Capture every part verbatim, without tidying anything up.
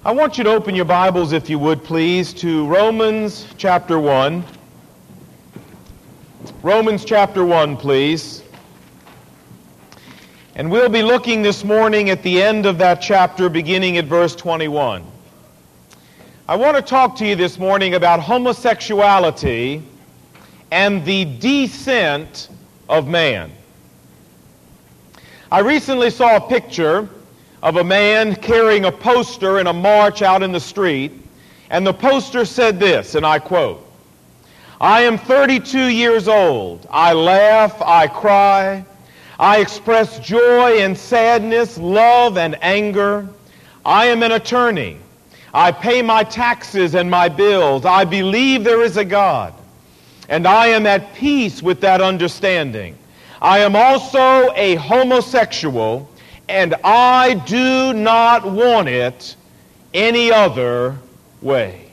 I want you to open your Bibles, if you would, please, to Romans chapter one. Romans chapter one, please. And we'll be looking this morning at the end of that chapter, beginning at verse twenty-one. I want to talk to you this morning about homosexuality and the descent of man. I recently saw a picture of a man carrying a poster in a march out in the street, and the poster said this, and I quote, "I am thirty-two years old. I laugh, I cry, I express joy and sadness, love and anger. I am an attorney. I pay my taxes and my bills. I believe there is a God, and I am at peace with that understanding. I am also a homosexual, and I do not want it any other way."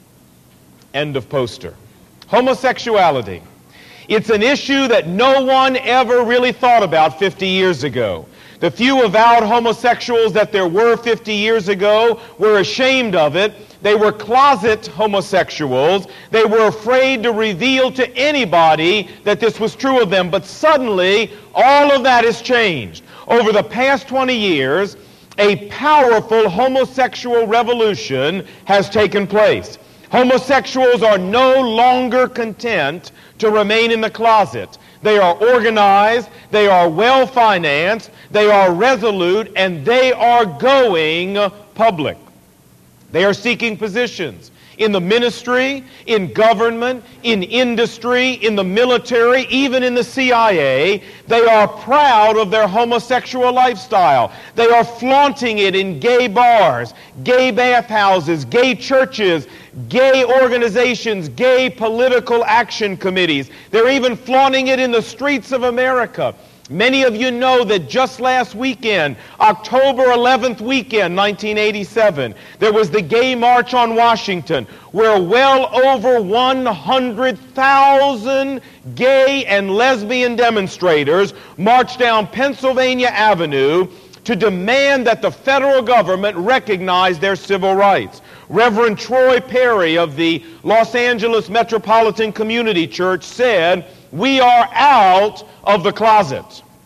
End of poster. Homosexuality. It's an issue that no one ever really thought about fifty years ago. The few avowed homosexuals that there were fifty years ago were ashamed of it. They were closet homosexuals. They were afraid to reveal to anybody that this was true of them. But suddenly, all of that has changed. Over the past twenty years, a powerful homosexual revolution has taken place. Homosexuals are no longer content to remain in the closet. They are organized, they are well-financed, they are resolute, and they are going public. They are seeking positions in the ministry, in government, in industry, in the military, even in the C I A. They are proud of their homosexual lifestyle. They are flaunting it in gay bars, gay bathhouses, gay churches, gay organizations, gay political action committees. They're even flaunting it in the streets of America. Many of you know that just last weekend, October eleventh weekend, nineteen eighty-seven, there was the Gay March on Washington, where well over one hundred thousand gay and lesbian demonstrators marched down Pennsylvania Avenue to demand that the federal government recognize their civil rights. Reverend Troy Perry of the Los Angeles Metropolitan Community Church said, "We are out of the closet."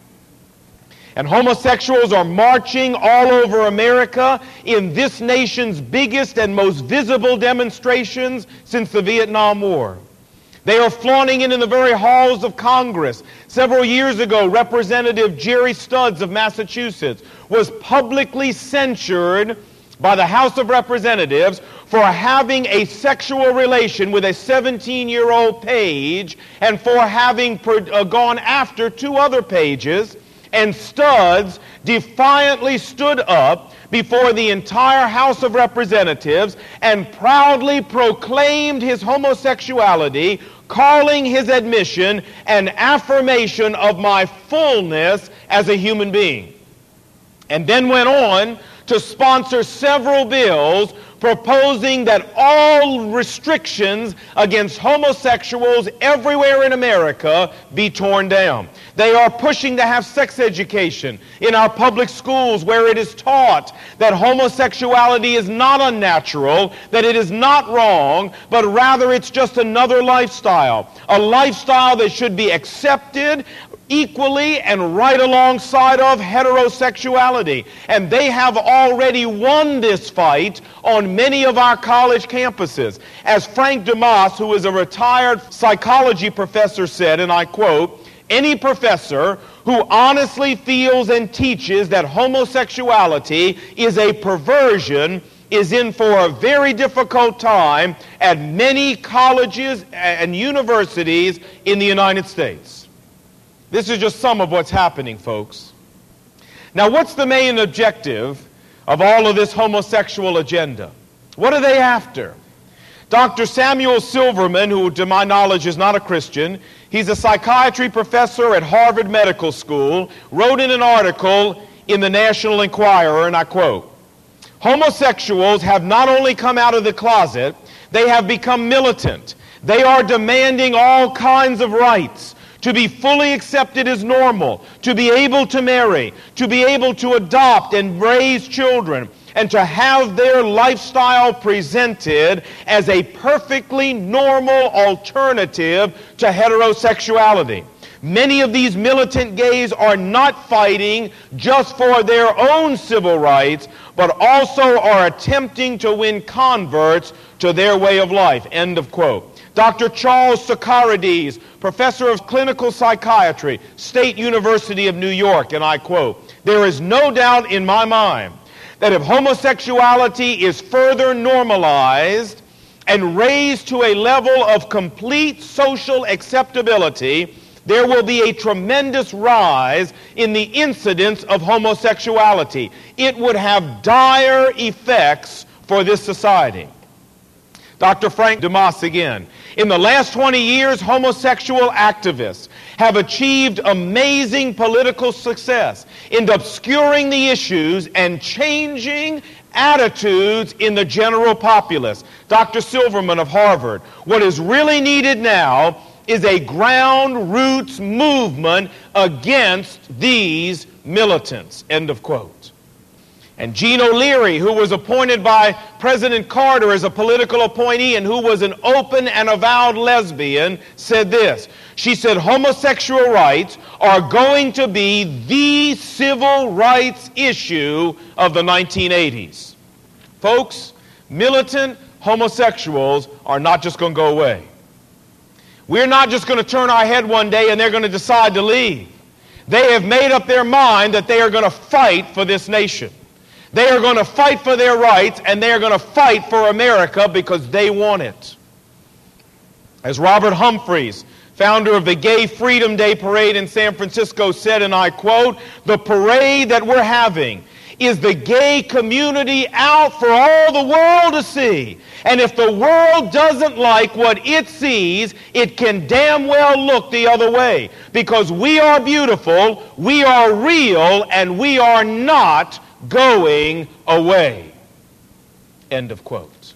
And homosexuals are marching all over America in this nation's biggest and most visible demonstrations since the Vietnam War. They are flaunting it in the very halls of Congress. Several years ago, Representative Jerry Studs of Massachusetts was publicly censured by the House of Representatives for having a sexual relation with a seventeen-year-old page and for having per, uh, gone after two other pages. And Studs defiantly stood up before the entire House of Representatives and proudly proclaimed his homosexuality, calling his admission an affirmation of my fullness as a human being. And then went on to sponsor several bills proposing that all restrictions against homosexuals everywhere in America be torn down. They are pushing to have sex education in our public schools, where it is taught that homosexuality is not unnatural, that it is not wrong, but rather it's just another lifestyle, a lifestyle that should be accepted equally and right alongside of heterosexuality. And they have already won this fight on many of our college campuses. As Frank Dumas, who is a retired psychology professor, said, and I quote, "Any professor who honestly feels and teaches that homosexuality is a perversion is in for a very difficult time at many colleges and universities in the United States." This is just some of what's happening, folks. Now, what's the main objective of all of this homosexual agenda? What are they after? Doctor Samuel Silverman, who to my knowledge is not a Christian, he's a psychiatry professor at Harvard Medical School, wrote in an article in the National Enquirer, and I quote, "Homosexuals have not only come out of the closet, they have become militant. They are demanding all kinds of rights. to be fully accepted as normal, to be able to marry, to be able to adopt and raise children. and to have their lifestyle presented as a perfectly normal alternative to heterosexuality. Many of these militant gays are not fighting just for their own civil rights, but also are attempting to win converts to their way of life. End of quote. Doctor Charles Socarides, professor of clinical psychiatry, State University of New York, and I quote, "There is no doubt in my mind that if homosexuality is further normalized and raised to a level of complete social acceptability, there will be a tremendous rise in the incidence of homosexuality. It would have dire effects for this society." Doctor Frank Dumas again. "In the last twenty years, homosexual activists have achieved amazing political success in obscuring the issues and changing attitudes in the general populace." Doctor Silverman of Harvard. "What is really needed now is a ground roots movement against these militants." End of quote. And Jean O'Leary, who was appointed by President Carter as a political appointee and who was an open and avowed lesbian, said this. She said, "Homosexual rights are going to be the civil rights issue of the nineteen eighties. Folks, militant homosexuals are not just going to go away. We're not just going to turn our head one day and they're going to decide to leave. They have made up their mind that they are going to fight for this nation. They are going to fight for their rights, and they are going to fight for America because they want it. As Robert Humphreys, founder of the Gay Freedom Day Parade in San Francisco, said, and I quote, "The parade that we're having is the gay community out for all the world to see. And if the world doesn't like what it sees, it can damn well look the other way. Because we are beautiful, we are real, and we are not going away." End of quote.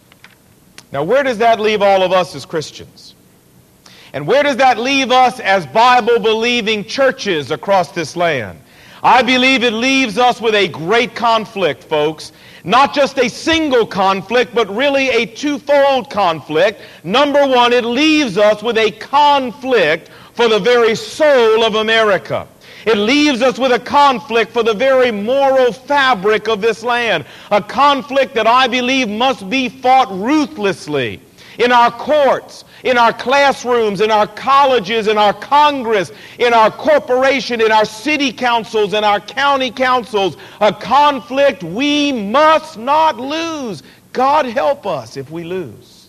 Now, where does that leave all of us as Christians? And where does that leave us as Bible-believing churches across this land? I believe it leaves us with a great conflict, folks. Not just a single conflict, but really a twofold conflict. Number one, it leaves us with a conflict for the very soul of America. It leaves us with a conflict for the very moral fabric of this land. A conflict that I believe must be fought ruthlessly in our courts, in our classrooms, in our colleges, in our Congress, in our corporation, in our city councils, in our county councils. A conflict we must not lose. God help us if we lose.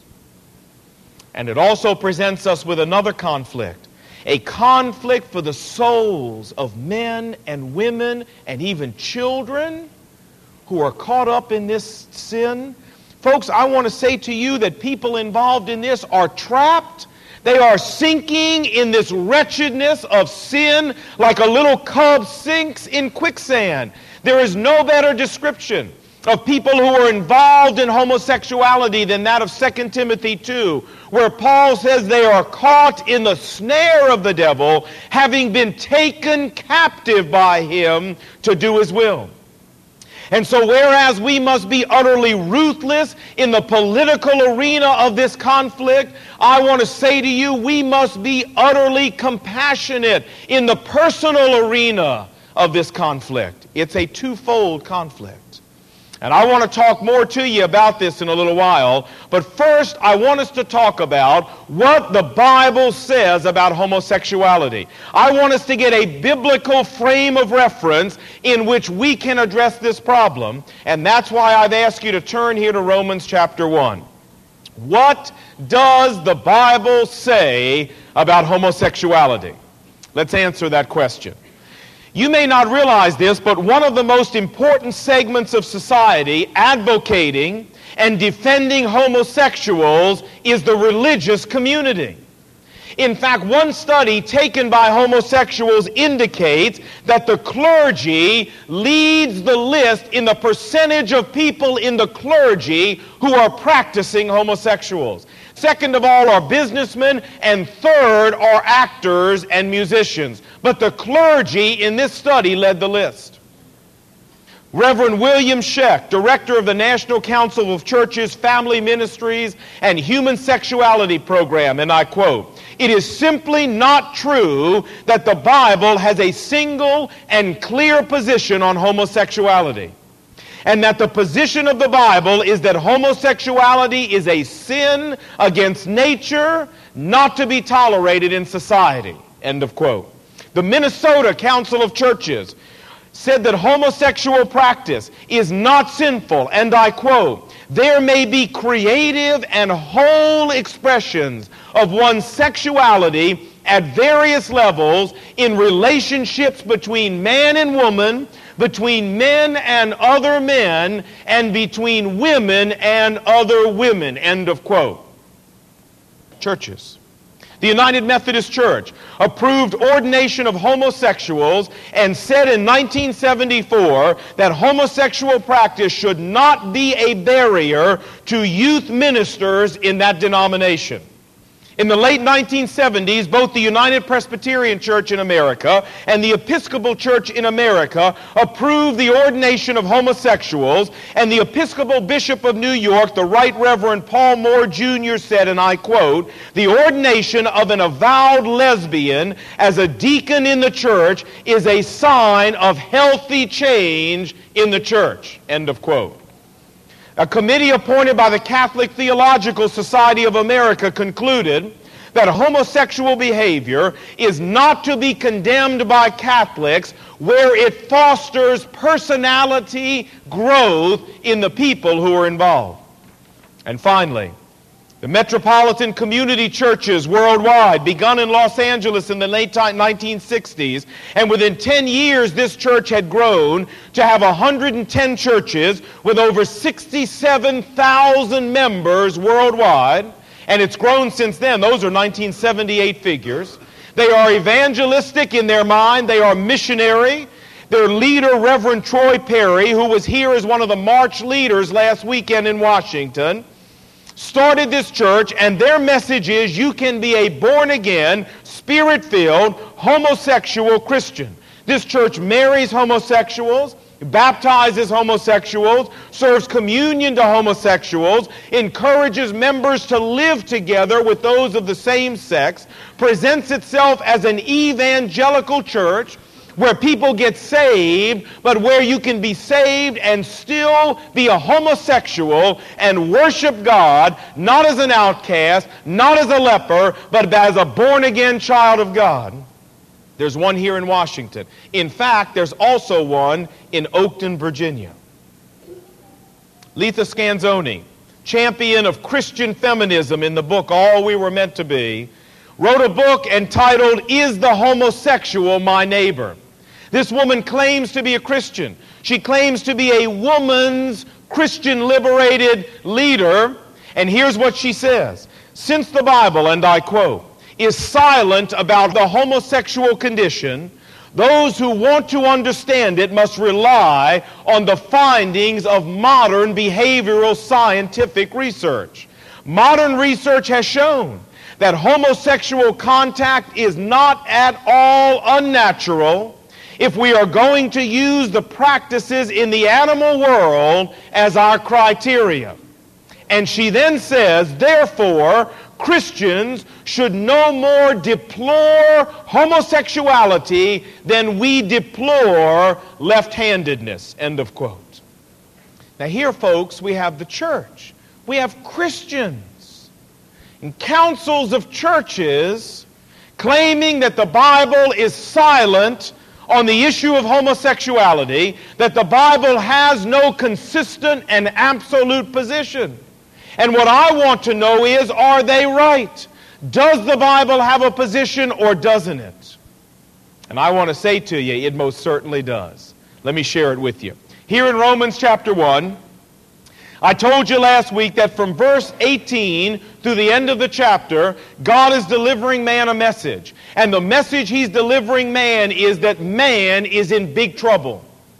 And it also presents us with another conflict. A conflict for the souls of men and women and even children who are caught up in this sin. Folks, I want to say to you that people involved in this are trapped. They are sinking in this wretchedness of sin like a little cub sinks in quicksand. There is no better description of people who are involved in homosexuality than that of Second Timothy two, where Paul says they are caught in the snare of the devil, having been taken captive by him to do his will. And so whereas we must be utterly ruthless in the political arena of this conflict, I want to say to you, we must be utterly compassionate in the personal arena of this conflict. It's a twofold conflict. And I want to talk more to you about this in a little while. But first, I want us to talk about what the Bible says about homosexuality. I want us to get a biblical frame of reference in which we can address this problem. And that's why I've asked you to turn here to Romans chapter one. What does the Bible say about homosexuality? Let's answer that question. You may not realize this, but one of the most important segments of society advocating and defending homosexuals is the religious community. In fact, one study taken by homosexuals indicates that the clergy leads the list in the percentage of people in the clergy who are practicing homosexuals. Second of all are businessmen, and third are actors and musicians. But the clergy in this study led the list. Reverend William Scheck, director of the National Council of Churches, Family Ministries, and Human Sexuality Program, and I quote, "It is simply not true that the Bible has a single and clear position on homosexuality, and that the position of the Bible is that homosexuality is a sin against nature, not to be tolerated in society," end of quote. The Minnesota Council of Churches said that homosexual practice is not sinful, and I quote, "There may be creative and whole expressions of one's sexuality at various levels in relationships between man and woman, between men and other men, and between women and other women," end of quote. Churches. The United Methodist Church approved ordination of homosexuals and said in nineteen seventy-four that homosexual practice should not be a barrier to youth ministers in that denomination. In the late nineteen seventies, both the United Presbyterian Church in America and the Episcopal Church in America approved the ordination of homosexuals, and the Episcopal Bishop of New York, the Right Reverend Paul Moore Junior said, and I quote, "The ordination of an avowed lesbian as a deacon in the church is a sign of healthy change in the church," end of quote. A committee appointed by the Catholic Theological Society of America concluded that homosexual behavior is not to be condemned by Catholics where it fosters personality growth in the people who are involved. And finally, the metropolitan community churches worldwide, begun in Los Angeles in the late nineteen sixties, and within ten years this church had grown to have one hundred ten churches with over sixty-seven thousand members worldwide, and it's grown since then. Those are nineteen seventy-eight figures. They are evangelistic in their mind. They are missionary. Their leader, Reverend Troy Perry, who was here as one of the march leaders last weekend in Washington, started this church, and their message is you can be a born-again, spirit-filled, homosexual Christian. This church marries homosexuals, baptizes homosexuals, serves communion to homosexuals, encourages members to live together with those of the same sex, presents itself as an evangelical church where people get saved, but where you can be saved and still be a homosexual and worship God, not as an outcast, not as a leper, but as a born-again child of God. There's one here in Washington. In fact, there's also one in Oakton, Virginia. Letha Scanzoni, champion of Christian feminism in the book All We Were Meant to Be, wrote a book entitled, "Is the Homosexual My Neighbor?" This woman claims to be a Christian. She claims to be a woman's Christian liberated leader. And here's what she says. "Since the Bible," and I quote, "is silent about the homosexual condition, those who want to understand it must rely on the findings of modern behavioral scientific research. Modern research has shown that homosexual contact is not at all unnatural if we are going to use the practices in the animal world as our criteria." And she then says, therefore, Christians should no more deplore homosexuality than we deplore left-handedness, end of quote. Now here, folks, we have the church. We have Christians and councils of churches claiming that the Bible is silent on the issue of homosexuality, that the Bible has no consistent and absolute position. And what I want to know is, are they right? Does the Bible have a position or doesn't it? And I want to say to you, it most certainly does. Let me share it with you. Here in Romans chapter one, I told you last week that from verse eighteen through the end of the chapter, God is delivering man a message. And the message he's delivering man is that man is in big trouble.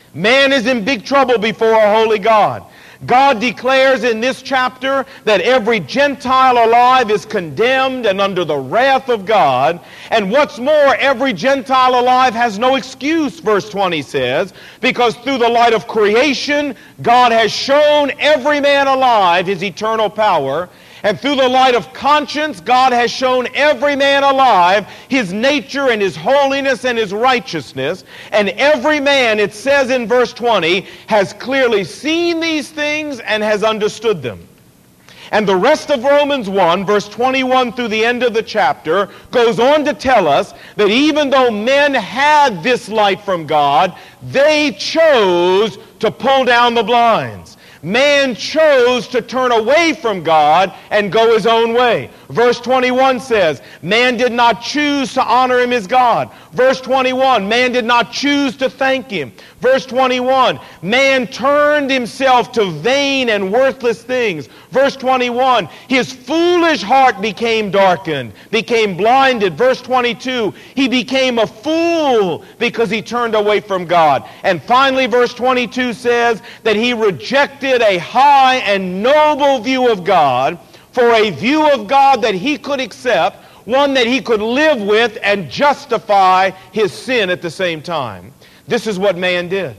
Man is in big trouble before a holy God. God declares in this chapter that every Gentile alive is condemned and under the wrath of God. And what's more, every Gentile alive has no excuse, verse twenty says, because through the light of creation, God has shown every man alive his eternal power. And through the light of conscience, God has shown every man alive his nature and his holiness and his righteousness. And every man, it says in verse twenty, has clearly seen these things and has understood them. And the rest of Romans one, verse twenty-one through the end of the chapter, goes on to tell us that even though men had this light from God, they chose to pull down the blinds. Man chose to turn away from God and go his own way. Verse twenty-one says, man did not choose to honor him as God. Verse twenty-one, man did not choose to thank him. Verse twenty-one, man turned himself to vain and worthless things. Verse twenty-one, his foolish heart became darkened, became blinded. Verse twenty-two, he became a fool because he turned away from God. And finally, verse twenty-two says that he rejected a high and noble view of God for a view of God that he could accept, one that he could live with and justify his sin at the same time. This is what man did.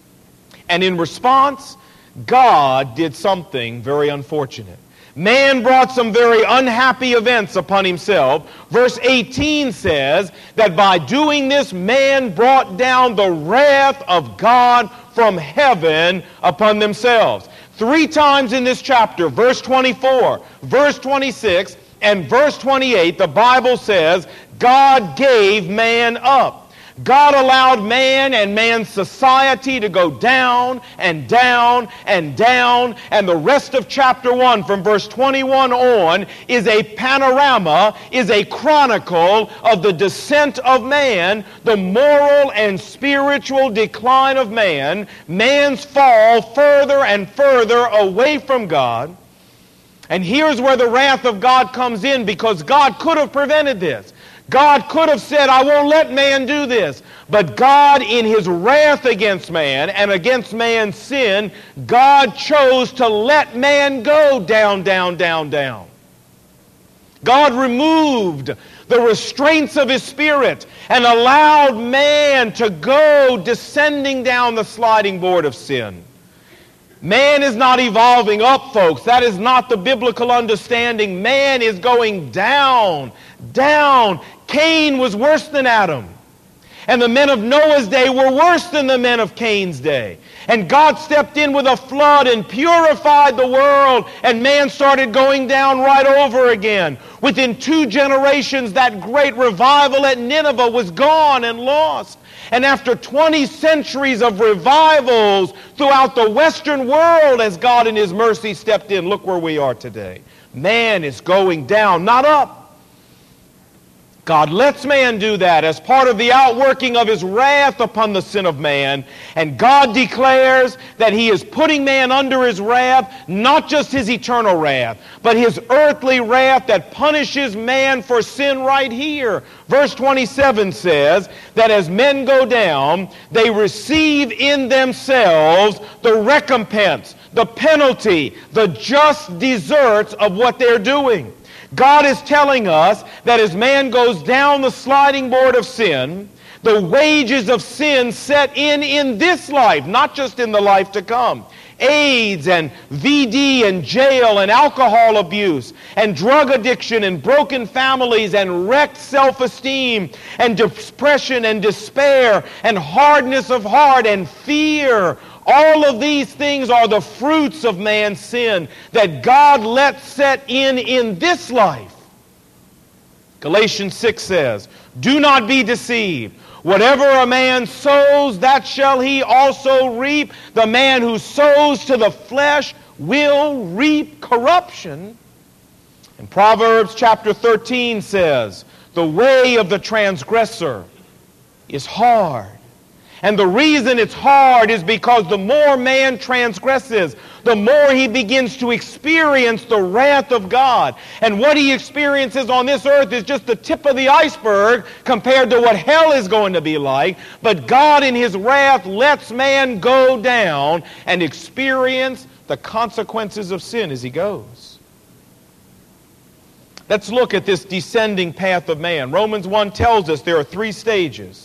And in response, God did something very unfortunate. Man brought some very unhappy events upon himself. Verse eighteen says that by doing this, man brought down the wrath of God from heaven upon themselves. Three times in this chapter, verse twenty-four, verse twenty-six, and verse twenty-eight, the Bible says God gave man up. God allowed man and man's society to go down and down and down. And the rest of chapter one from verse twenty-one on is a panorama, is a chronicle of the descent of man, the moral and spiritual decline of man, man's fall further and further away from God. And here's where the wrath of God comes in, because God could have prevented this. God could have said, I won't let man do this. But God, in his wrath against man and against man's sin, God chose to let man go down, down, down, down. God removed the restraints of his spirit and allowed man to go descending down the sliding board of sin. Man is not evolving up, folks. That is not the biblical understanding. Man is going down, down. Cain was worse than Adam. And the men of Noah's day were worse than the men of Cain's day. And God stepped in with a flood and purified the world, and man started going down right over again. Within two generations, that great revival at Nineveh was gone and lost. And after twenty centuries of revivals throughout the Western world, as God in his mercy stepped in, look where we are today. Man is going down, not up. God lets man do that as part of the outworking of his wrath upon the sin of man. And God declares that he is putting man under his wrath, not just his eternal wrath, but his earthly wrath that punishes man for sin right here. Verse twenty-seven says that as men go down, they receive in themselves the recompense, the penalty, the just deserts of what they're doing. God is telling us that as man goes down the sliding board of sin, the wages of sin set in in this life, not just in the life to come. AIDS and V D and jail and alcohol abuse and drug addiction and broken families and wrecked self-esteem and depression and despair and hardness of heart and fear. All of these things are the fruits of man's sin that God lets set in in this life. Galatians six says, do not be deceived. Whatever a man sows, that shall he also reap. The man who sows to the flesh will reap corruption. And Proverbs chapter thirteen says, the way of the transgressor is hard, And the reason it's hard is because the more man transgresses, the more he begins to experience the wrath of God. And what he experiences on this earth is just the tip of the iceberg compared to what hell is going to be like. But God in his wrath lets man go down and experience the consequences of sin as he goes. Let's look at this descending path of man. Romans one tells us there are three stages.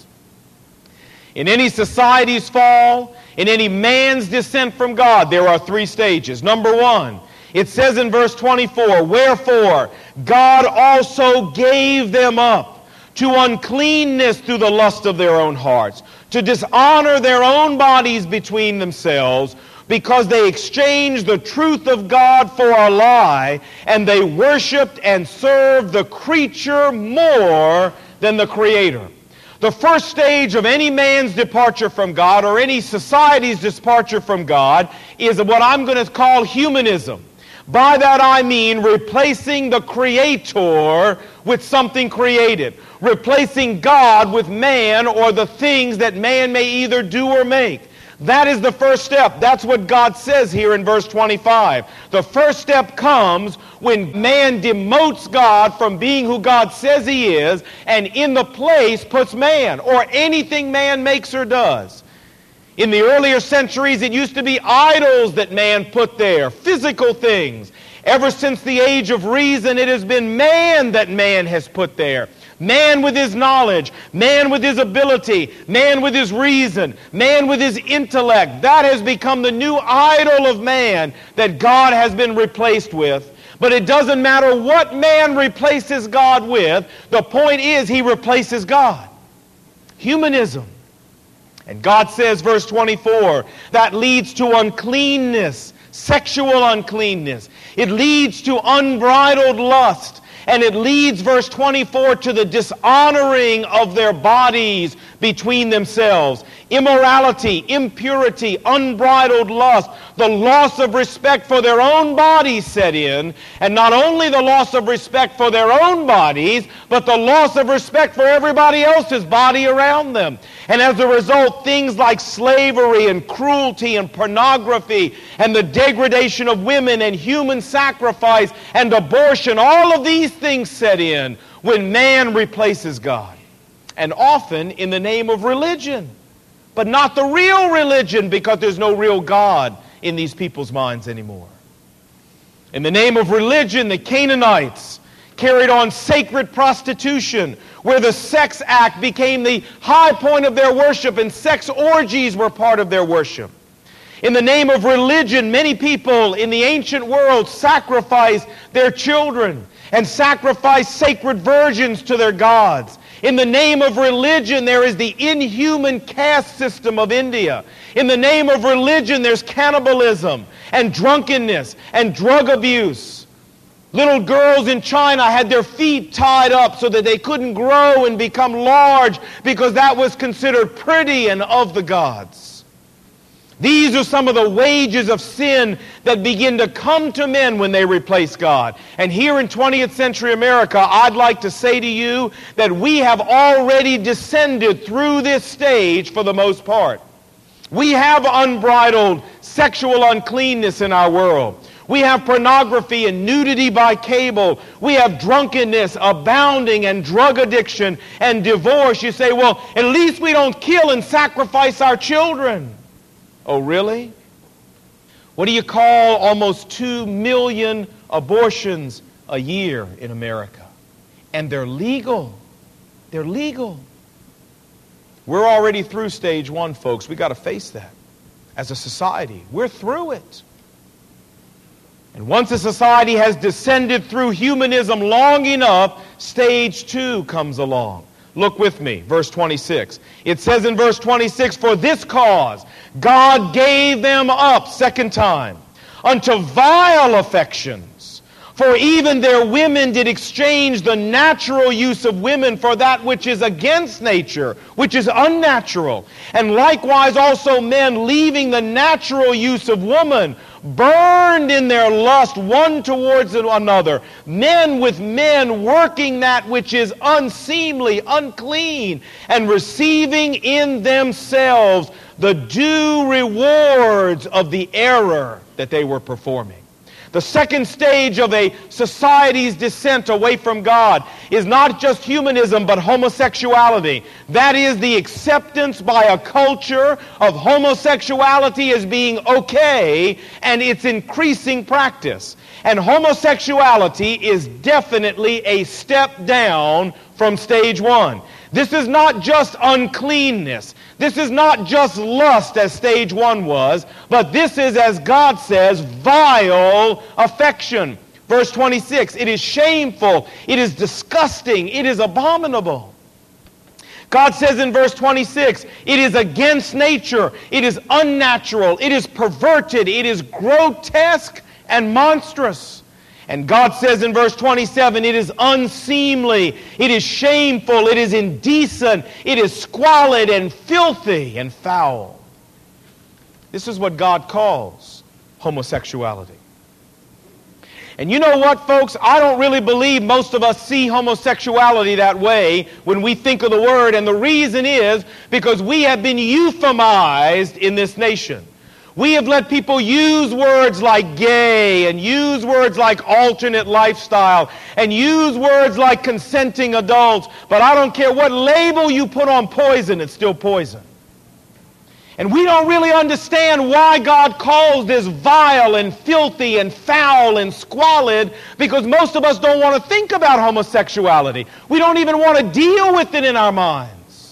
In any society's fall, in any man's descent from God, there are three stages. Number one, it says in verse twenty-four, wherefore God also gave them up to uncleanness through the lust of their own hearts, to dishonor their own bodies between themselves, because they exchanged the truth of God for a lie, and they worshiped and served the creature more than the Creator. The first stage of any man's departure from God, or any society's departure from God, is what I'm going to call humanism. By that I mean replacing the Creator with something created. Replacing God with man or the things that man may either do or make. That is the first step. That's what God says here in verse twenty-five. The first step comes when man demotes God from being who God says he is, and in the place puts man, or anything man makes or does. In the earlier centuries, it used to be idols that man put there, physical things. Ever since the age of reason, it has been man that man has put there. Man with his knowledge, man with his ability, man with his reason, man with his intellect. That has become the new idol of man that God has been replaced with. But it doesn't matter what man replaces God with. The point is he replaces God. Humanism. And God says, verse twenty-four, that leads to uncleanness, sexual uncleanness. It leads to unbridled lust. And it leads, verse twenty-four, to the dishonoring of their bodies between themselves. Immorality, impurity, unbridled lust, the loss of respect for their own bodies set in. And not only the loss of respect for their own bodies, but the loss of respect for everybody else's body around them. And as a result, things like slavery and cruelty and pornography and the degradation of women and human sacrifice and abortion, all of these things set in when man replaces God. And often in the name of religion. But not the real religion, because there's no real God in these people's minds anymore. In the name of religion, the Canaanites carried on sacred prostitution, where the sex act became the high point of their worship, and sex orgies were part of their worship. In the name of religion, many people in the ancient world sacrificed their children and sacrificed sacred virgins to their gods. In the name of religion, there is the inhuman caste system of India. In the name of religion, there's cannibalism and drunkenness and drug abuse. Little girls in China had their feet tied up so that they couldn't grow and become large, because that was considered pretty and of the gods. These are some of the wages of sin that begin to come to men when they replace God. And here in twentieth century America, I'd like to say to you that we have already descended through this stage for the most part. We have unbridled sexual uncleanness in our world. We have pornography and nudity by cable. We have drunkenness abounding and drug addiction and divorce. You say, well, at least we don't kill and sacrifice our children. Oh, really? What do you call almost two million abortions a year in America? And they're legal. They're legal. We're already through stage one, folks. We've got to face that as a society. We're through it. And once a society has descended through humanism long enough, stage two comes along. Look with me, verse twenty-six. It says in verse twenty-six, for this cause God gave them up, second time, unto vile affections. For even their women did exchange the natural use of women for that which is against nature, which is unnatural. And likewise also men, leaving the natural use of woman, burned in their lust one towards another, men with men working that which is unseemly, unclean, and receiving in themselves the due rewards of the error that they were performing. The second stage of a society's descent away from God is not just humanism, but homosexuality. That is the acceptance by a culture of homosexuality as being okay, and its increasing practice. And homosexuality is definitely a step down from stage one. This is not just uncleanness. This is not just lust as stage one was, but this is, as God says, vile affection. Verse twenty-six, it is shameful, it is disgusting, it is abominable. God says in verse twenty-six, it is against nature, it is unnatural, it is perverted, it is grotesque and monstrous. And God says in verse twenty-seven, it is unseemly, it is shameful, it is indecent, it is squalid and filthy and foul. This is what God calls homosexuality. And you know what, folks? I don't really believe most of us see homosexuality that way when we think of the word. And the reason is because we have been euphemized in this nation. We have let people use words like gay and use words like alternate lifestyle and use words like consenting adults. But I don't care what label you put on poison, it's still poison. And we don't really understand why God calls this vile and filthy and foul and squalid, because most of us don't want to think about homosexuality. We don't even want to deal with it in our minds.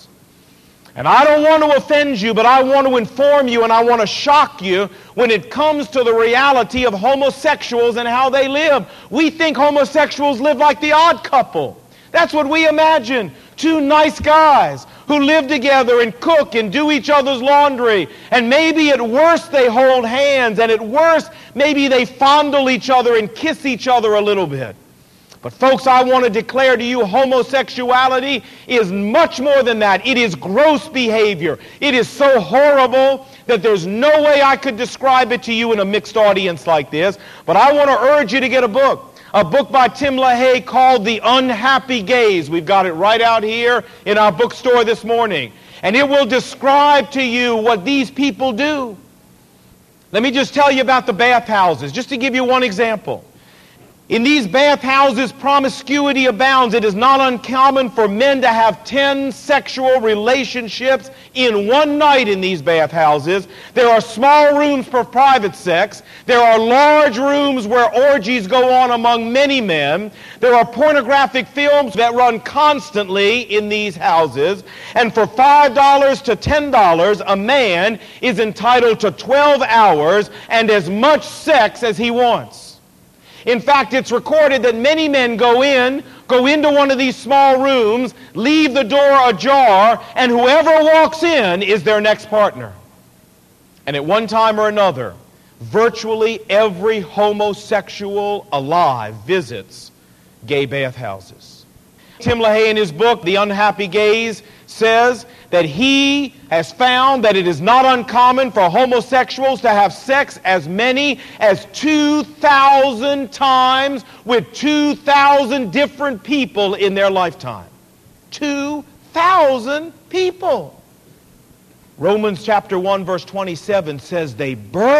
And I don't want to offend you, but I want to inform you and I want to shock you when it comes to the reality of homosexuals and how they live. We think homosexuals live like the Odd Couple. That's what we imagine. Two nice guys who live together and cook and do each other's laundry. And maybe at worst they hold hands, and at worst maybe they fondle each other and kiss each other a little bit. But folks, I want to declare to you, homosexuality is much more than that. It is gross behavior. It is so horrible that there's no way I could describe it to you in a mixed audience like this. But I want to urge you to get a book. A book by Tim LaHaye called The Unhappy Gays. We've got it right out here in our bookstore this morning. And it will describe to you what these people do. Let me just tell you about the bathhouses, just to give you one example. In these bathhouses, promiscuity abounds. It is not uncommon for men to have ten sexual relationships in one night in these bathhouses. There are small rooms for private sex. There are large rooms where orgies go on among many men. There are pornographic films that run constantly in these houses. And for five dollars to ten dollars, a man is entitled to twelve hours and as much sex as he wants. In fact, it's recorded that many men go in, go into one of these small rooms, leave the door ajar, and whoever walks in is their next partner. And at one time or another, virtually every homosexual alive visits gay bathhouses. Tim LaHaye, in his book, The Unhappy Gays, says that he has found that it is not uncommon for homosexuals to have sex as many as two thousand times with two thousand different people in their lifetime. two thousand people. Romans chapter one verse twenty-seven says they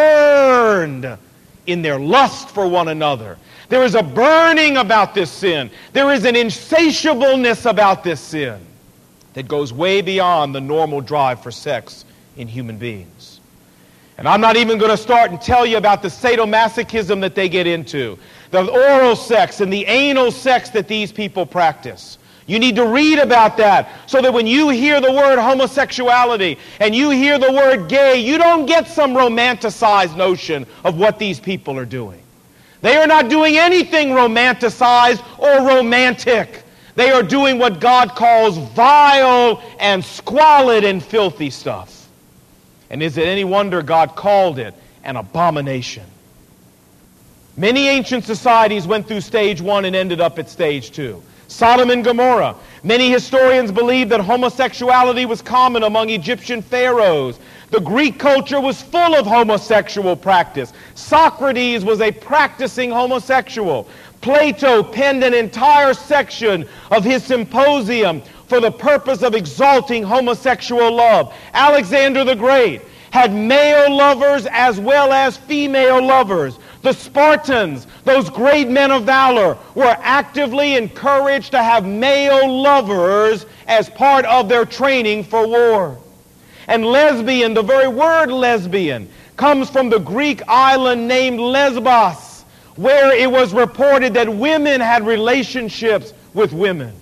burned in their lust for one another. There is a burning about this sin. There is an insatiableness about this sin that goes way beyond the normal drive for sex in human beings. And I'm not even going to start and tell you about the sadomasochism that they get into, the oral sex and the anal sex that these people practice. You need to read about that so that when you hear the word homosexuality and you hear the word gay, you don't get some romanticized notion of what these people are doing. They are not doing anything romanticized or romantic. They are doing what God calls vile and squalid and filthy stuff. And is it any wonder God called it an abomination? Many ancient societies went through stage one and ended up at stage two. Sodom and Gomorrah. Many historians believe that homosexuality was common among Egyptian pharaohs. The Greek culture was full of homosexual practice. Socrates was a practicing homosexual. Plato penned an entire section of his Symposium for the purpose of exalting homosexual love. Alexander the Great had male lovers as well as female lovers. The Spartans, those great men of valor, were actively encouraged to have male lovers as part of their training for war. And lesbian, the very word lesbian, comes from the Greek island named Lesbos, where it was reported that women had relationships with women.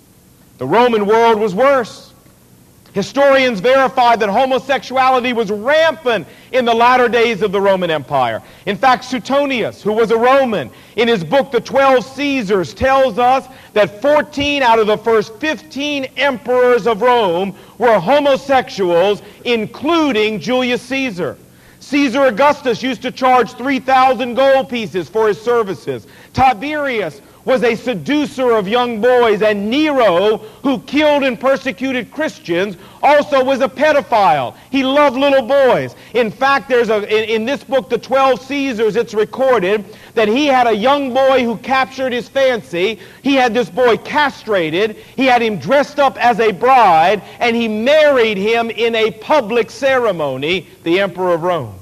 The Roman world was worse. Historians verify that homosexuality was rampant in the latter days of the Roman Empire. In fact, Suetonius, who was a Roman, in his book, The Twelve Caesars, tells us that fourteen out of the first fifteen emperors of Rome were homosexuals, including Julius Caesar. Caesar Augustus used to charge three thousand gold pieces for his services. Tiberius was a seducer of young boys, and Nero, who killed and persecuted Christians, also was a pedophile. He loved little boys. In fact, there's a in, in this book, The Twelve Caesars, it's recorded that he had a young boy who captured his fancy. He had this boy castrated. He had him dressed up as a bride, and he married him in a public ceremony, the Emperor of Rome.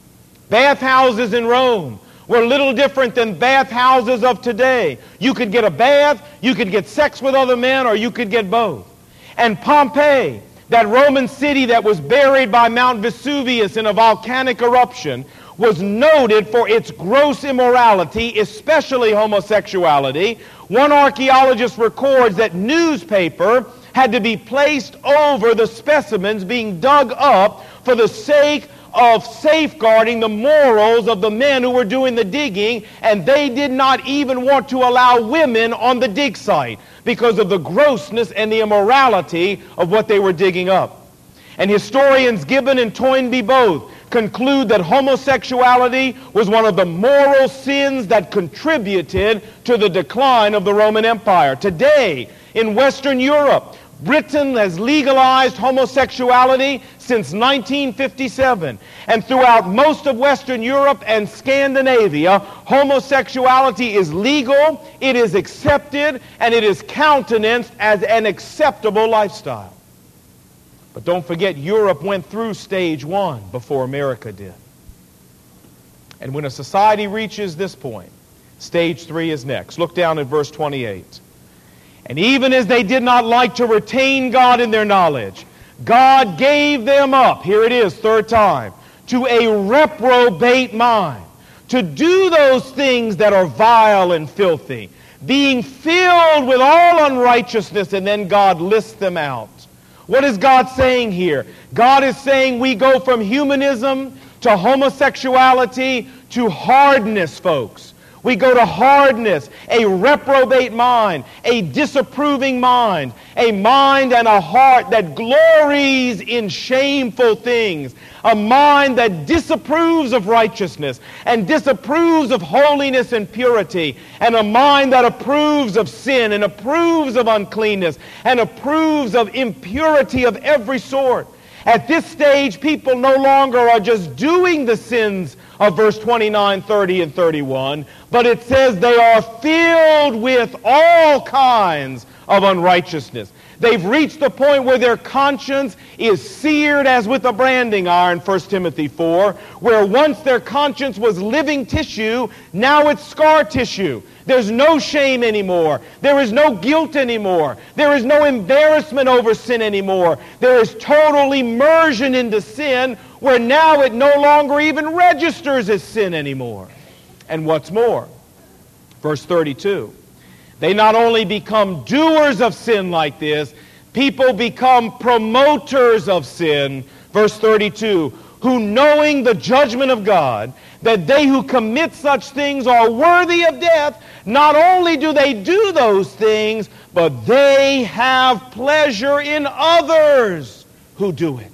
Bathhouses in Rome were little different than bathhouses of today. You could get a bath, you could get sex with other men, or you could get both. And Pompeii, that Roman city that was buried by Mount Vesuvius in a volcanic eruption, was noted for its gross immorality, especially homosexuality. One archaeologist records that newspaper had to be placed over the specimens being dug up for the sake of safeguarding the morals of the men who were doing the digging, and they did not even want to allow women on the dig site because of the grossness and the immorality of what they were digging up. And historians Gibbon and Toynbee both conclude that homosexuality was one of the moral sins that contributed to the decline of the Roman Empire. Today, in Western Europe, Britain has legalized homosexuality since nineteen fifty-seven. And throughout most of Western Europe and Scandinavia, homosexuality is legal, it is accepted, and it is countenanced as an acceptable lifestyle. But don't forget, Europe went through stage one before America did. And when a society reaches this point, stage three is next. Look down at verse twenty-eight. And even as they did not like to retain God in their knowledge, God gave them up, here it is, third time, to a reprobate mind, to do those things that are vile and filthy, being filled with all unrighteousness, and then God lists them out. What is God saying here? God is saying we go from humanism to homosexuality to hardness, folks. We go to hardness, a reprobate mind, a disapproving mind, a mind and a heart that glories in shameful things, a mind that disapproves of righteousness and disapproves of holiness and purity, and a mind that approves of sin and approves of uncleanness and approves of impurity of every sort. At this stage, people no longer are just doing the sins of verse twenty-nine, thirty, and thirty-one, but it says they are filled with all kinds of unrighteousness. They've reached the point where their conscience is seared as with a branding iron, First Timothy four, where once their conscience was living tissue, now it's scar tissue. There's no shame anymore. There is no guilt anymore. There is no embarrassment over sin anymore. There is total immersion into sin, where now it no longer even registers as sin anymore. And what's more, verse thirty-two, they not only become doers of sin like this, people become promoters of sin. Verse thirty-two, who knowing the judgment of God, that they who commit such things are worthy of death, not only do they do those things, but they have pleasure in others who do it.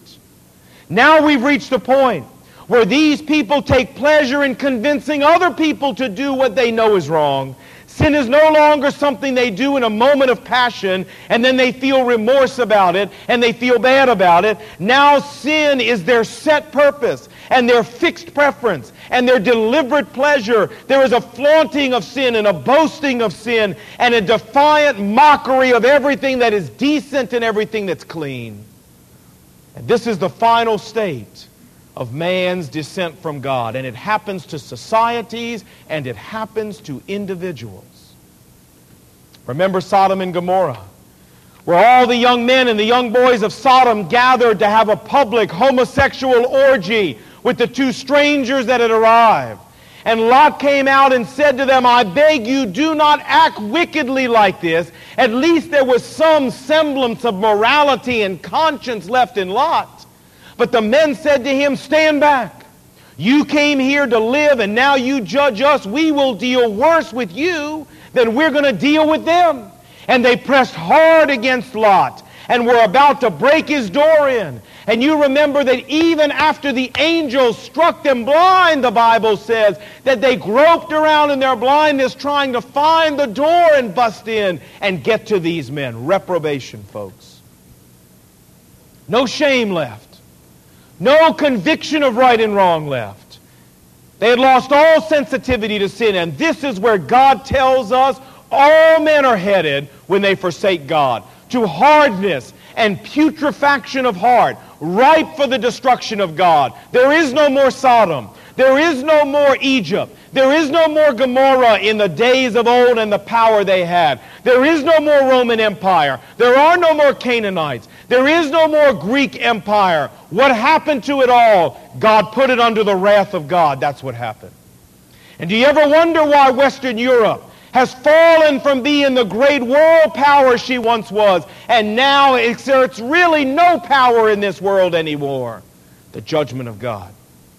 Now we've reached a point where these people take pleasure in convincing other people to do what they know is wrong, Sin is no longer something they do in a moment of passion and then they feel remorse about it and they feel bad about it. Now sin is their set purpose and their fixed preference and their deliberate pleasure. There is a flaunting of sin and a boasting of sin and a defiant mockery of everything that is decent and everything that's clean. And this is the final state of man's descent from God. And it happens to societies and it happens to individuals. Remember Sodom and Gomorrah, where all the young men and the young boys of Sodom gathered to have a public homosexual orgy with the two strangers that had arrived. And Lot came out and said to them, I beg you, do not act wickedly like this. At least there was some semblance of morality and conscience left in Lot. But the men said to him, stand back. You came here to live and now you judge us. We will deal worse with you than we're going to deal with them. And they pressed hard against Lot and were about to break his door in. And you remember that even after the angels struck them blind, the Bible says, that they groped around in their blindness trying to find the door and bust in and get to these men. Reprobation, folks. No shame left. No conviction of right and wrong left. They had lost all sensitivity to sin, and this is where God tells us all men are headed when they forsake God, to hardness and putrefaction of heart, ripe for the destruction of God. There is no more Sodom. There is no more Egypt. There is no more Gomorrah in the days of old and the power they had. There is no more Roman Empire. There are no more Canaanites. There is no more Greek Empire. What happened to it all? God put it under the wrath of God. That's what happened. And do you ever wonder why Western Europe has fallen from being the great world power she once was, and now exerts really no power in this world anymore? The judgment of God.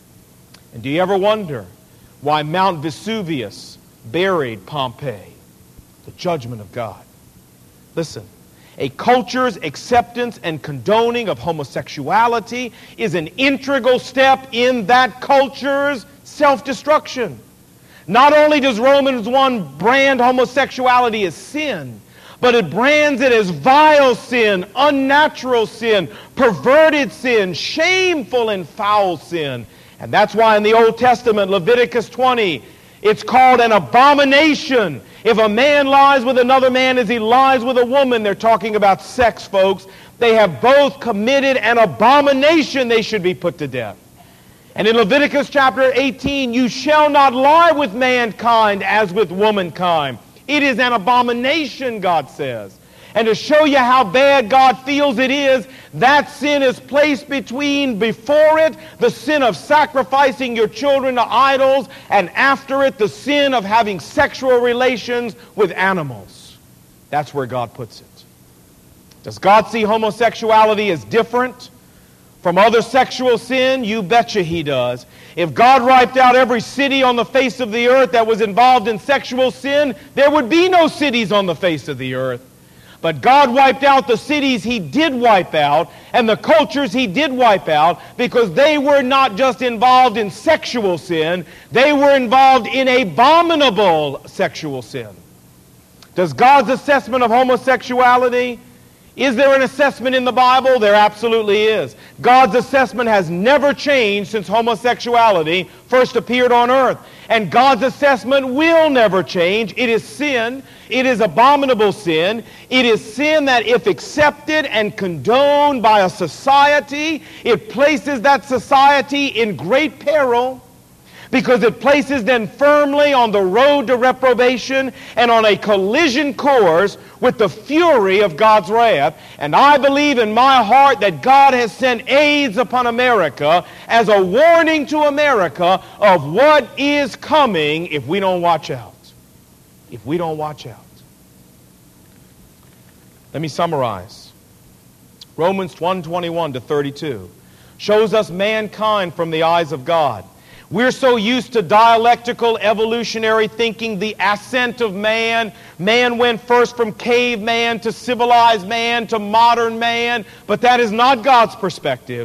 And do you ever wonder why Mount Vesuvius buried Pompeii? The judgment of God. Listen, a culture's acceptance and condoning of homosexuality is an integral step in that culture's self-destruction. Not only does Romans one brand homosexuality as sin, but it brands it as vile sin, unnatural sin, perverted sin, shameful and foul sin. And that's why in the Old Testament, Leviticus twenty, it's called an abomination. If a man lies with another man as he lies with a woman, they're talking about sex, folks. They have both committed an abomination. They should be put to death. And in Leviticus chapter eighteen, you shall not lie with mankind as with womankind. It is an abomination, God says. And to show you how bad God feels it is, that sin is placed between, before it, the sin of sacrificing your children to idols, and after it, the sin of having sexual relations with animals. That's where God puts it. Does God see homosexuality as different from other sexual sin? You betcha He does. If God wiped out every city on the face of the earth that was involved in sexual sin, there would be no cities on the face of the earth. But God wiped out the cities He did wipe out and the cultures He did wipe out because they were not just involved in sexual sin, they were involved in abominable sexual sin. Does God's assessment of homosexuality, is there an assessment in the Bible? There absolutely is. God's assessment has never changed since homosexuality first appeared on earth. And God's assessment will never change. It is sin. It is abominable sin. It is sin that if accepted and condoned by a society, it places that society in great peril, because it places them firmly on the road to reprobation and on a collision course with the fury of God's wrath. And I believe in my heart that God has sent AIDS upon America as a warning to America of what is coming if we don't watch out. If we don't watch out. Let me summarize. Romans one twenty-one to thirty-two shows us mankind from the eyes of God. We're so used to dialectical evolutionary thinking, the ascent of man. Man went first from caveman to civilized man to modern man, but that is not God's perspective.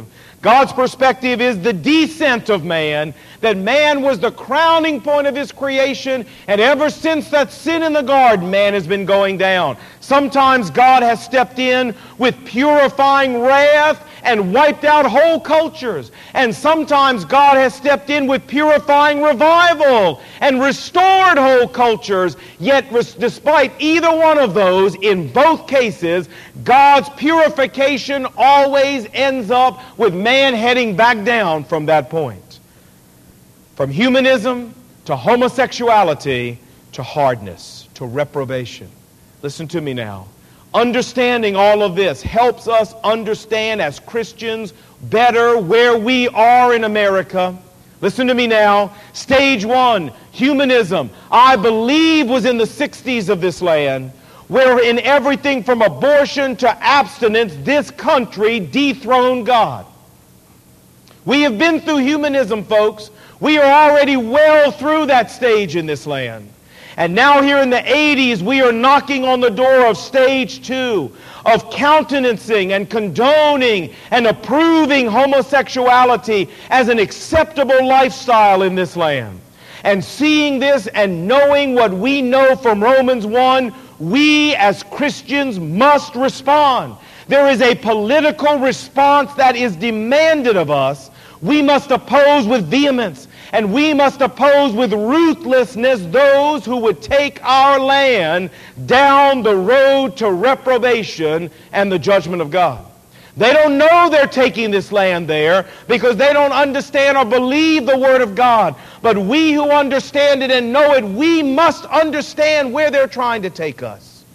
God's perspective is the descent of man, that man was the crowning point of his creation, and ever since that sin in the garden, man has been going down. Sometimes God has stepped in with purifying wrath and wiped out whole cultures. And sometimes God has stepped in with purifying revival and restored whole cultures. Yet despite either one of those, in both cases, God's purification always ends up with man heading back down from that point. From humanism to homosexuality to hardness to reprobation. Listen to me now. Understanding all of this helps us understand as Christians better where we are in America. Listen to me now. Stage one, humanism, I believe was in the sixties of this land, where in everything from abortion to abstinence, this country dethroned God. We have been through humanism, folks. We are already well through that stage in this land. And now here in the eighties, we are knocking on the door of stage two, of countenancing and condoning and approving homosexuality as an acceptable lifestyle in this land. And seeing this and knowing what we know from Romans one, we as Christians must respond. There is a political response that is demanded of us. We must oppose with vehemence. And we must oppose with ruthlessness those who would take our land down the road to reprobation and the judgment of God. They don't know they're taking this land there because they don't understand or believe the Word of God. But we who understand it and know it, we must understand where they're trying to take us.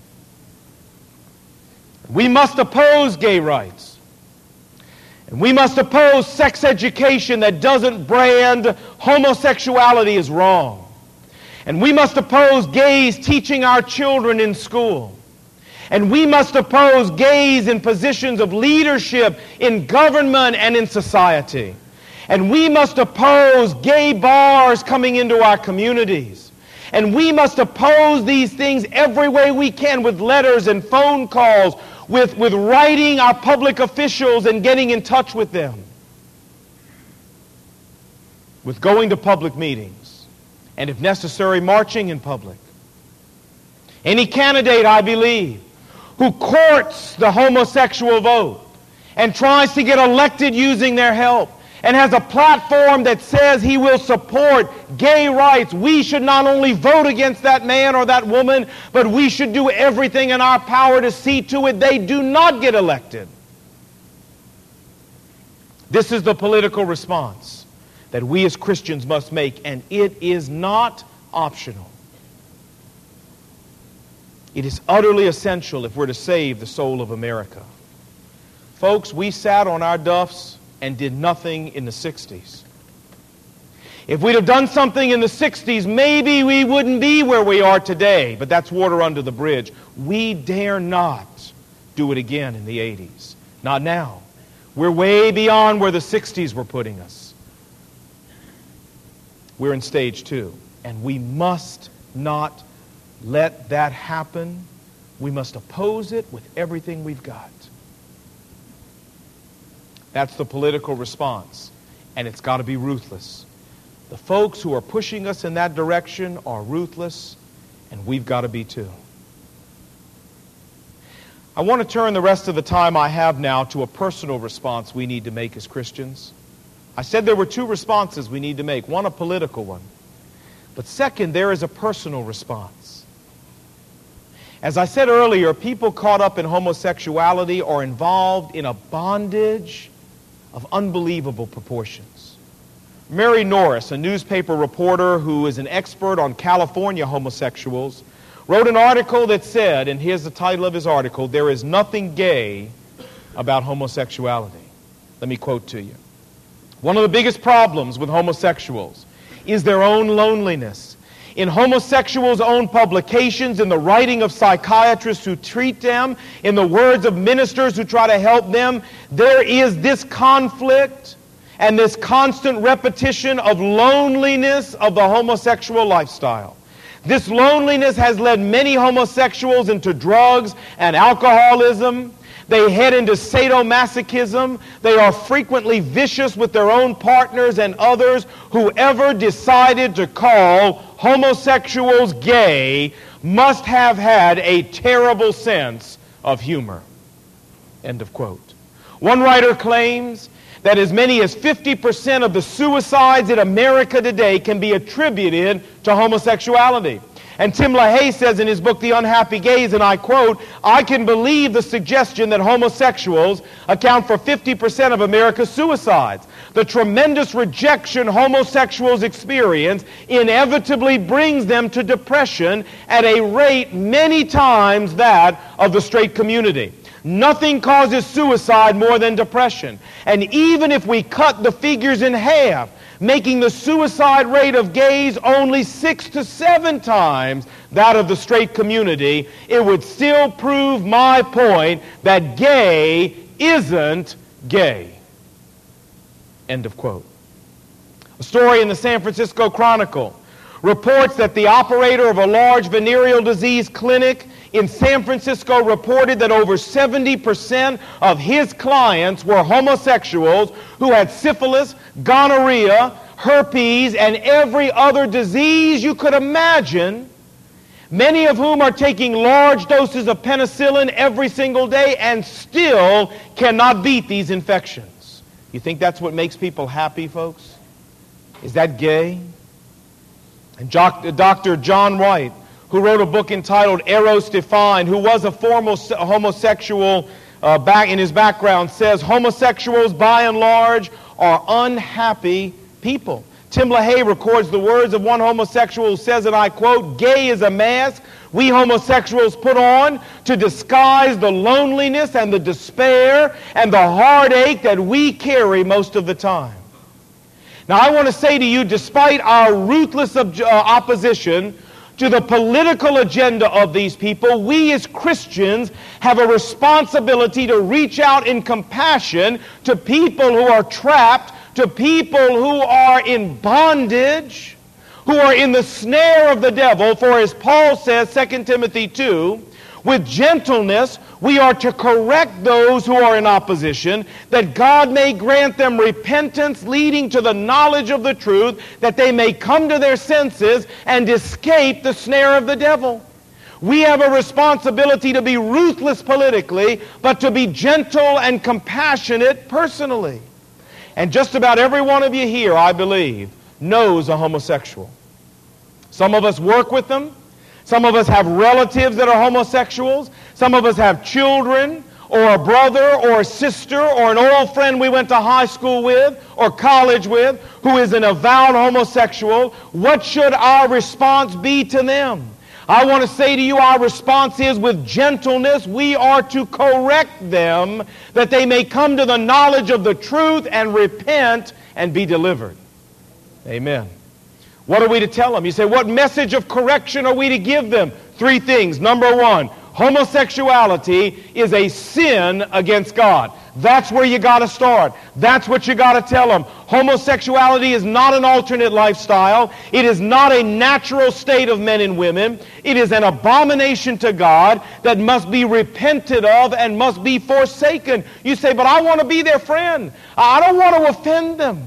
We must oppose gay rights. And we must oppose sex education that doesn't brand homosexuality as wrong. And we must oppose gays teaching our children in school. And we must oppose gays in positions of leadership in government and in society. And we must oppose gay bars coming into our communities. And we must oppose these things every way we can with letters and phone calls, With, with writing our public officials and getting in touch with them, with going to public meetings, and if necessary, marching in public. Any candidate, I believe, who courts the homosexual vote and tries to get elected using their help and has a platform that says he will support gay rights, we should not only vote against that man or that woman, but we should do everything in our power to see to it they do not get elected. This is the political response that we as Christians must make, and it is not optional. It is utterly essential if we're to save the soul of America. Folks, we sat on our duffs and did nothing in the sixties. If we'd have done something in the sixties, maybe we wouldn't be where we are today, but that's water under the bridge. We dare not do it again in the eighties. Not now. We're way beyond where the sixties were putting us. We're in stage two, and we must not let that happen. We must oppose it with everything we've got. That's the political response, and it's got to be ruthless. The folks who are pushing us in that direction are ruthless, and we've got to be too. I want to turn the rest of the time I have now to a personal response we need to make as Christians. I said there were two responses we need to make, one a political one. But second, there is a personal response. As I said earlier, people caught up in homosexuality are involved in a bondage of unbelievable proportions. Mary Norris, a newspaper reporter who is an expert on California homosexuals, wrote an article that said, and here's the title of his article, "There is nothing gay about homosexuality." Let me quote to you. One of the biggest problems with homosexuals is their own loneliness. In homosexuals' own publications, in the writing of psychiatrists who treat them, in the words of ministers who try to help them, there is this conflict and this constant repetition of loneliness of the homosexual lifestyle. This loneliness has led many homosexuals into drugs and alcoholism. They head into sadomasochism. They are frequently vicious with their own partners and others. Whoever decided to call homosexuals gay must have had a terrible sense of humor. End of quote. One writer claims that as many as fifty percent of the suicides in America today can be attributed to homosexuality. And Tim LaHaye says in his book, The Unhappy Gays, and I quote, "I can believe the suggestion that homosexuals account for fifty percent of America's suicides. The tremendous rejection homosexuals experience inevitably brings them to depression at a rate many times that of the straight community. Nothing causes suicide more than depression. And even if we cut the figures in half, making the suicide rate of gays only six to seven times that of the straight community, it would still prove my point that gay isn't gay." End of quote. A story in the San Francisco Chronicle reports that the operator of a large venereal disease clinic in San Francisco reported that over seventy percent of his clients were homosexuals who had syphilis, gonorrhea, herpes, and every other disease you could imagine, many of whom are taking large doses of penicillin every single day and still cannot beat these infections. You think that's what makes people happy, folks? Is that gay? And Doctor John White, who wrote a book entitled Eros Defined, who was a former homosexual uh, back in his background, says homosexuals, by and large, are unhappy people. Tim LaHaye records the words of one homosexual who says, and I quote, "Gay is a mask we homosexuals put on to disguise the loneliness and the despair and the heartache that we carry most of the time." Now, I want to say to you, despite our ruthless ob- uh, opposition to the political agenda of these people, we as Christians have a responsibility to reach out in compassion to people who are trapped, to people who are in bondage, who are in the snare of the devil. For as Paul says, Second Timothy two, with gentleness we are to correct those who are in opposition, that God may grant them repentance leading to the knowledge of the truth, that they may come to their senses and escape the snare of the devil. We have a responsibility to be ruthless politically, but to be gentle and compassionate personally. And just about every one of you here, I believe, knows a homosexual. Some of us work with them. Some of us have relatives that are homosexuals. Some of us have children, or a brother, or a sister, or an old friend we went to high school with, or college with, who is an avowed homosexual. What should our response be to them? I want to say to you, our response is with gentleness. We are to correct them that they may come to the knowledge of the truth and repent and be delivered. Amen. What are we to tell them? You say, what message of correction are we to give them? Three things. Number one, homosexuality is a sin against God. That's where you got to start. That's what you got to tell them. Homosexuality is not an alternate lifestyle. It is not a natural state of men and women. It is an abomination to God that must be repented of and must be forsaken. You say, but I want to be their friend. I don't want to offend them.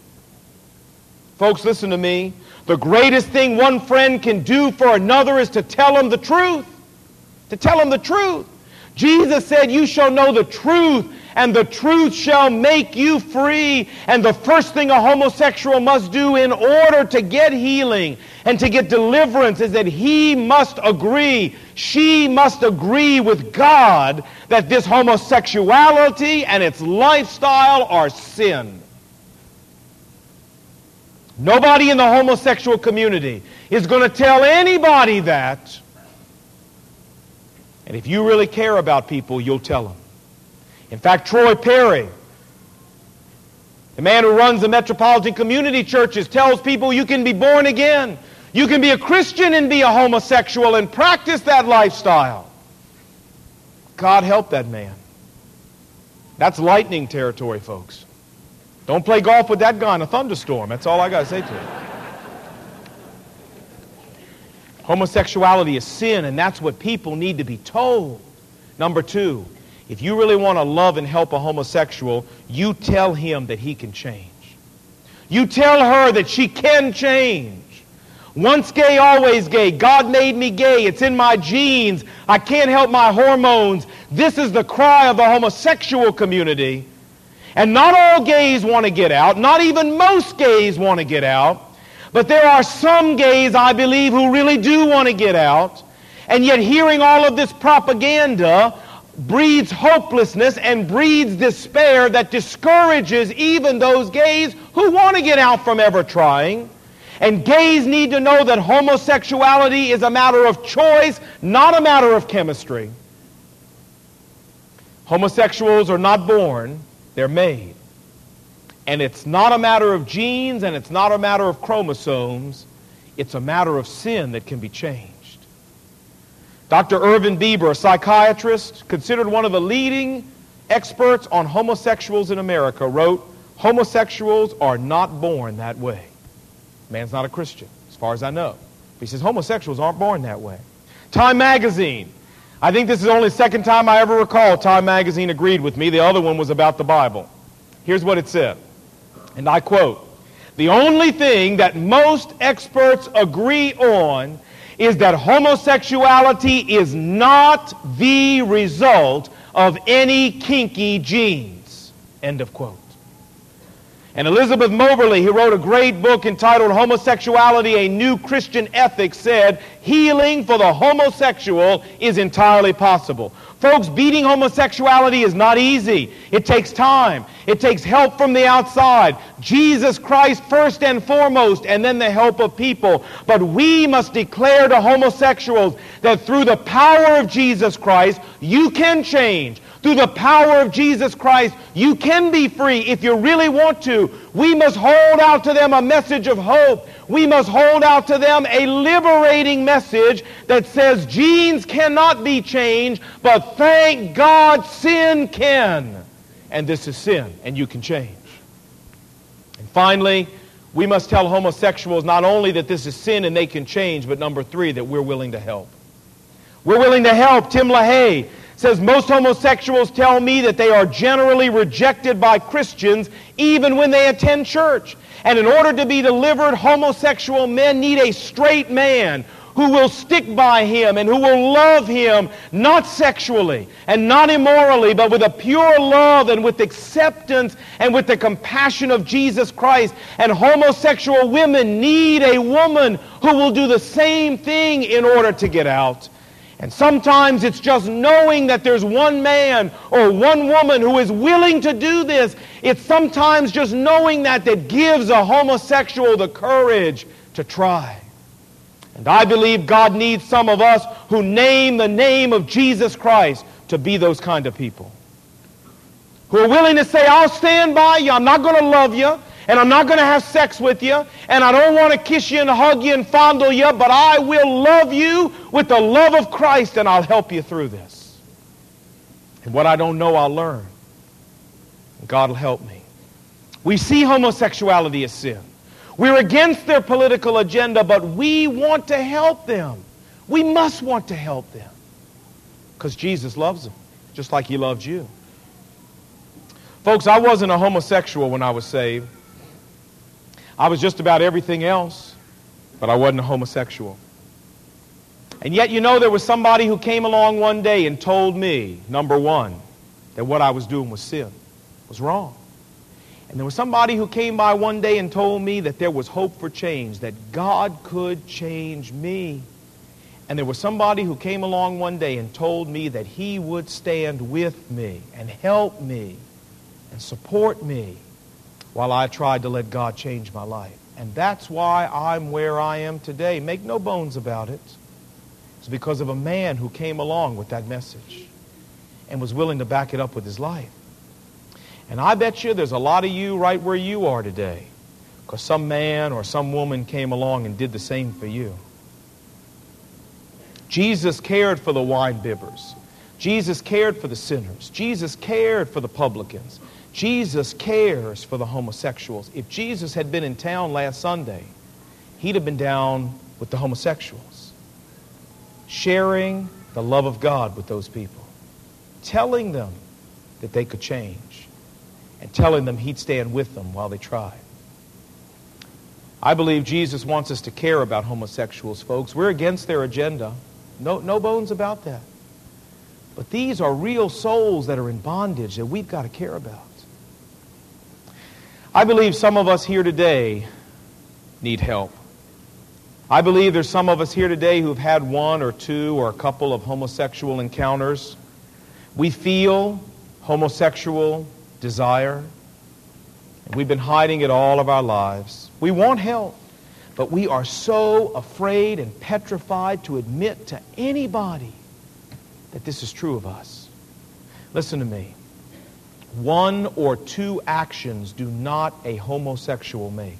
Folks, listen to me. The greatest thing one friend can do for another is to tell them the truth. To tell them the truth. Jesus said, you shall know the truth, and the truth shall make you free. And the first thing a homosexual must do in order to get healing and to get deliverance is that he must agree, she must agree with God that this homosexuality and its lifestyle are sin. Nobody in the homosexual community is going to tell anybody that. And if you really care about people, you'll tell them. In fact, Troy Perry, the man who runs the Metropolitan Community Churches, tells people you can be born again. You can be a Christian and be a homosexual and practice that lifestyle. God help that man. That's lightning territory, folks. Don't play golf with that guy in a thunderstorm. That's all I got to say to you. Homosexuality is sin, and that's what people need to be told. Number two, If you really want to love and help a homosexual, you tell him that he can change. You tell her that she can change. Once gay, always gay. God made me gay. It's in my genes. I can't help my hormones. This is the cry of the homosexual community. And not all gays want to get out. Not even most gays want to get out. But there are some gays, I believe, who really do want to get out. And yet hearing all of this propaganda breeds hopelessness and breeds despair that discourages even those gays who want to get out from ever trying. And gays need to know that homosexuality is a matter of choice, not a matter of chemistry. Homosexuals are not born, they're made. And it's not a matter of genes and it's not a matter of chromosomes. It's a matter of sin that can be changed. Doctor Irvin Bieber, a psychiatrist, considered one of the leading experts on homosexuals in America, wrote, "Homosexuals are not born that way." Man's not a Christian, as far as I know. He says homosexuals aren't born that way. Time magazine. I think this is only the second time I ever recall Time magazine agreed with me. The other one was about the Bible. Here's what it said, and I quote, "The only thing that most experts agree on is that homosexuality is not the result of any kinky genes." End of quote. And Elizabeth Moberly, who wrote a great book entitled Homosexuality, A New Christian Ethic, said, "Healing for the homosexual is entirely possible." Folks, beating homosexuality is not easy. It takes time. It takes help from the outside. Jesus Christ first and foremost, and then the help of people. But we must declare to homosexuals that through the power of Jesus Christ, you can change. Through the power of Jesus Christ, you can be free if you really want to. We must hold out to them a message of hope. We must hold out to them a liberating message that says genes cannot be changed, but thank God sin can. And this is sin, and you can change. And finally, we must tell homosexuals not only that this is sin and they can change, but number three, that we're willing to help. We're willing to help. Tim LaHaye says, "Most homosexuals tell me that they are generally rejected by Christians even when they attend church. And in order to be delivered, homosexual men need a straight man who will stick by him and who will love him, not sexually and not immorally, but with a pure love and with acceptance and with the compassion of Jesus Christ. And homosexual women need a woman who will do the same thing in order to get out. And sometimes it's just knowing that there's one man or one woman who is willing to do this. It's sometimes just knowing that that gives a homosexual the courage to try. And I believe God needs some of us who name the name of Jesus Christ to be those kind of people. Who are willing to say, I'll stand by you, I'm not going to love you, and I'm not going to have sex with you, and I don't want to kiss you and hug you and fondle you, but I will love you with the love of Christ, and I'll help you through this. And what I don't know, I'll learn. And God will help me. We see homosexuality as sin. We're against their political agenda, but we want to help them. We must want to help them. Because Jesus loves them, just like he loved you. Folks, I wasn't a homosexual when I was saved. I was just about everything else, but I wasn't a homosexual. And yet, you know, there was somebody who came along one day and told me, number one, that what I was doing was sin, was wrong. And there was somebody who came by one day and told me that there was hope for change, that God could change me. And there was somebody who came along one day and told me that he would stand with me and help me and support me while I tried to let God change my life. And that's why I'm where I am today. Make no bones about it. It's because of a man who came along with that message and was willing to back it up with his life. And I bet you there's a lot of you right where you are today because some man or some woman came along and did the same for you. Jesus cared for the wine-bibbers. Jesus cared for the sinners. Jesus cared for the publicans. Jesus cares for the homosexuals. If Jesus had been in town last Sunday, he'd have been down with the homosexuals, sharing the love of God with those people. telling them that they could change, and telling them He'd stand with them while they tried. I believe Jesus wants us to care about homosexuals, folks. We're against their agenda. No, no bones about that. But these are real souls that are in bondage that we've got to care about. I believe some of us here today need help. I believe there's some of us here today who've had one or two or a couple of homosexual encounters. We feel homosexual desire. We've been hiding it all of our lives. We want help, but we are so afraid and petrified to admit to anybody that this is true of us. Listen to me. One or two actions do not a homosexual make.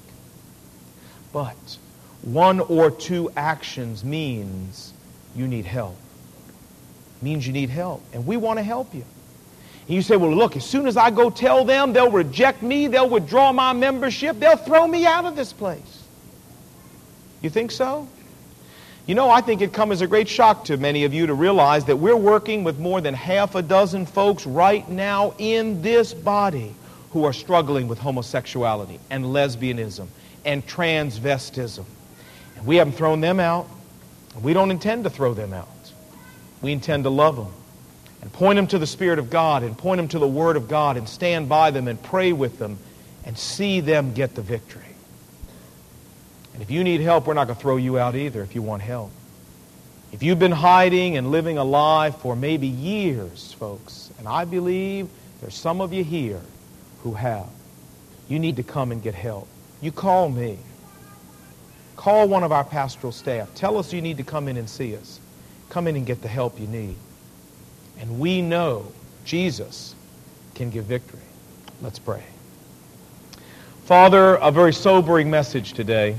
But one or two actions means you need help. Means you need help. And we want to help you. And you say, well, look, as soon as I go tell them, they'll reject me, they'll withdraw my membership, they'll throw me out of this place. You think so? You know, I think it comes as a great shock to many of you to realize that we're working with more than half a dozen folks right now in this body who are struggling with homosexuality and lesbianism and transvestism. And we haven't thrown them out. We don't intend to throw them out. We intend to love them and point them to the Spirit of God and point them to the Word of God and stand by them and pray with them and see them get the victory. And if you need help, we're not going to throw you out either if you want help. If you've been hiding and living a lie for maybe years, folks, and I believe there's some of you here who have, you need to come and get help. You call me. Call one of our pastoral staff. Tell us you need to come in and see us. Come in and get the help you need. And we know Jesus can give victory. Let's pray. Father, a very sobering message today.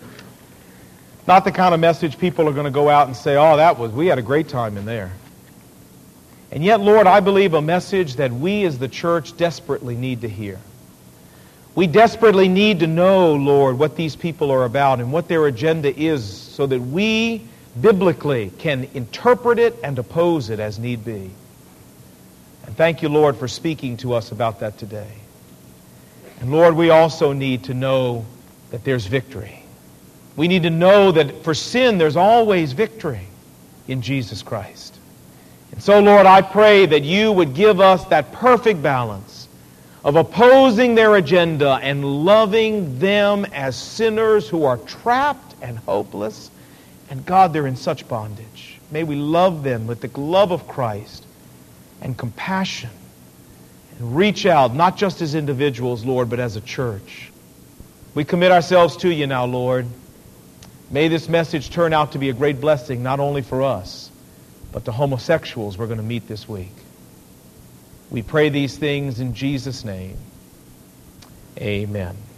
Not the kind of message people are going to go out and say, oh, that was, we had a great time in there. And yet, Lord, I believe a message that we as the church desperately need to hear. We desperately need to know, Lord, what these people are about and what their agenda is so that we biblically can interpret it and oppose it as need be. And thank you, Lord, for speaking to us about that today. And Lord, we also need to know that there's victory. We need to know that for sin there's always victory in Jesus Christ. And so, Lord, I pray that you would give us that perfect balance of opposing their agenda and loving them as sinners who are trapped and hopeless. And God, they're in such bondage. May we love them with the love of Christ and compassion and reach out, not just as individuals, Lord, but as a church. We commit ourselves to you now, Lord. May this message turn out to be a great blessing, not only for us, but the homosexuals we're going to meet this week. We pray these things in Jesus' name. Amen.